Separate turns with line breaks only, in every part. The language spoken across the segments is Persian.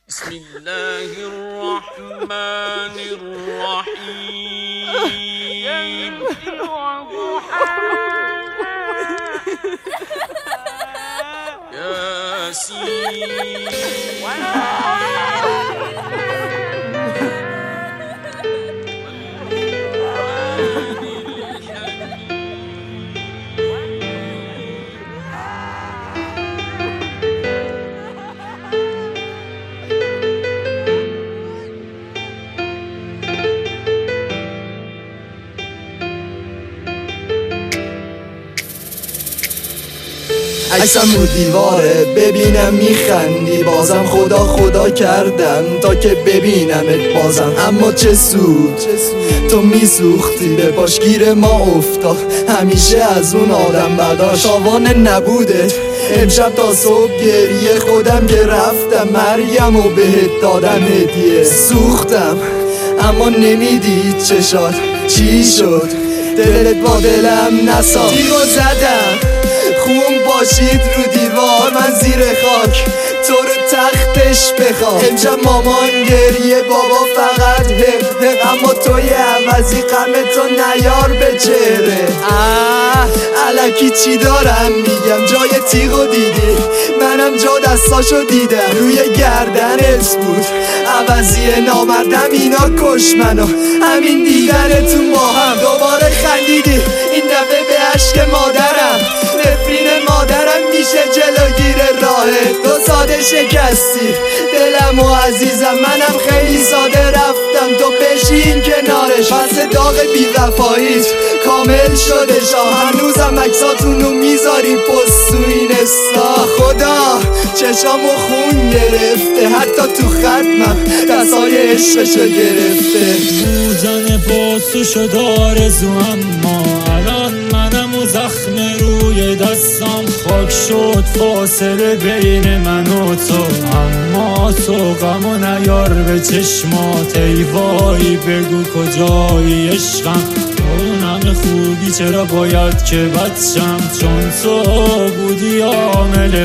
بسم الله الرحمن الرحیم
عکسم رو دیواره ببینم میخندی، بازم خدا خدا کردم تا که ببینمت بازم. اما چه سود تو میسوختی، به پاشگیر ما افتاد همیشه از اون آدم برداشت. تاوانه نبوده امشب تا صبح گریه، خودم که رفتم مریم و بهت دادم هدیه. سوختم اما نمیدید چشات چی شد، دلت با دلم نساخت. تیرو زدم خون باشید رو دیوار، من زیر خاک تو رو تختش بخوام. امشب مامان گریه بابا فقط حق، اما توی عوضی غم تو نیار به چهره. الکی چی دارم میگم، جای تیغو دیدی منم جا دستاشو دیدم، روی گردنت بود عوضی نامردم اینا کش منو. همین دیدنتون با هم دوباره خندیدی، این دفعه به عشق مادرم. نفرین مادرم میشه جلوگیر راهت، تو ساده شکستی دلم و عزیزم، منم خیلی ساده رفتم تو بشین کنارش. پس داغ بیوفاییت کامل شده شا، هنوزم عکساتونو میذاری پست تو اینستا. خدا چشامو خون گرفته، حتی تو ختمم دستای عشقشو گرفته.
روزن پستو شد آرزو، اما الان منم و زخم روی دستم خاک شد فاصله بین من و تو. اما تو غمو نیار به چشمات، ای وای بگو کجایی عشقم. اون همه خوبی چرا باید که بچم، چون تو بودی عامل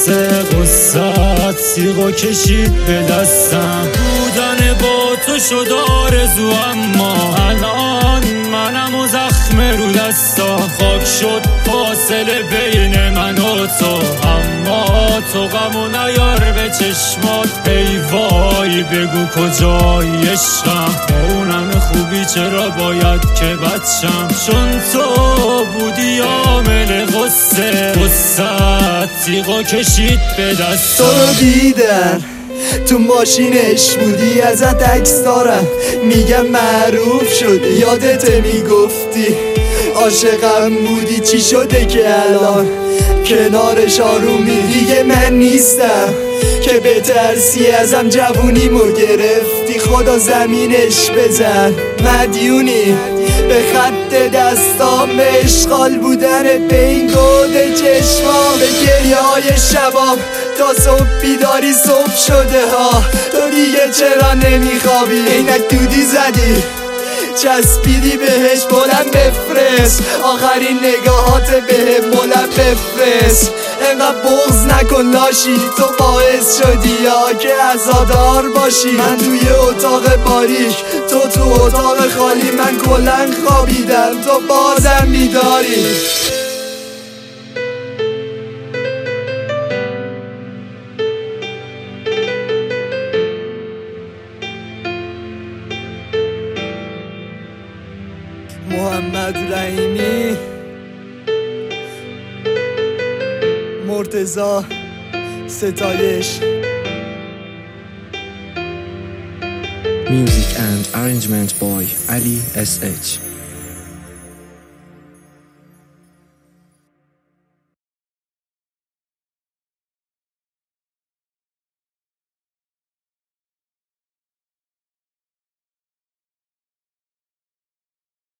غصت سیغو کشید به دستم. بودن با تو شد آرزو، اما الان منم و زخم رو دستم خاک شد فاصله بین من و تو. اما تو غمو نیار به چشمات، ای وای بگو کجایی عشقم. اون همه خوبی چرا باید که بچم، چون تو بودی عامل غصت تیغو کشید به دستم.
تو رو دیدن تو ماشینش بودی، ازت عکس دارم میگم معروف شدی. یادت میگفتی عاشقم بودی، چی شده که الان کنارش آرومی؟ دیگه من نیستم که بترسی ازم، جوونیمو گرفتی خدا زمینش بزن. مدیونی به خط دستام، به اشغال بودنت به این گود چشمام، به گریه های شبام تا صبح بیداری صبح شده ها. تو دیگه چرا نمیخوابی؟ عینک دودی زدی چسبیدی بهش، بلند بفرست آخرین نگاهات بهم، بلند بفرست. انقدر بغض نکن لاشی، تو باعث شدی یا که عزادار باشی. من توی اتاق باریک تو اتاق خالی، من کلن خوابیدم تو بازم بیداری. محمد رحیمی، مرتضی ستایش.
Music and arrangement by Ali SH.